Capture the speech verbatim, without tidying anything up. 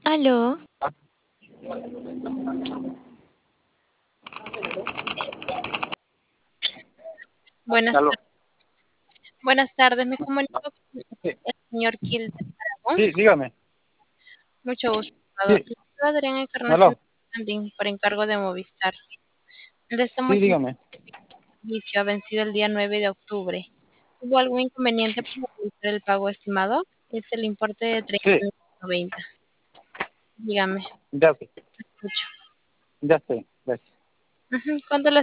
Aló. Buenas Aló. tardes. Buenas tardes, me comunico con Sí, el señor Gil de Aragón. sí, dígame. Mucho gusto. Sí, Le soy Adriana Encarnación aló. Landín por encargo de Movistar. Le estamos Sí, dígame. inicio ha vencido el día nueve de octubre. ¿Hubo algún inconveniente para realizar el pago estimado? Es el importe de Sí, treinta y nueve noventa. Dígame, ya sé, escucho. ya sé. Gracias. Ujú, ¿cuánto le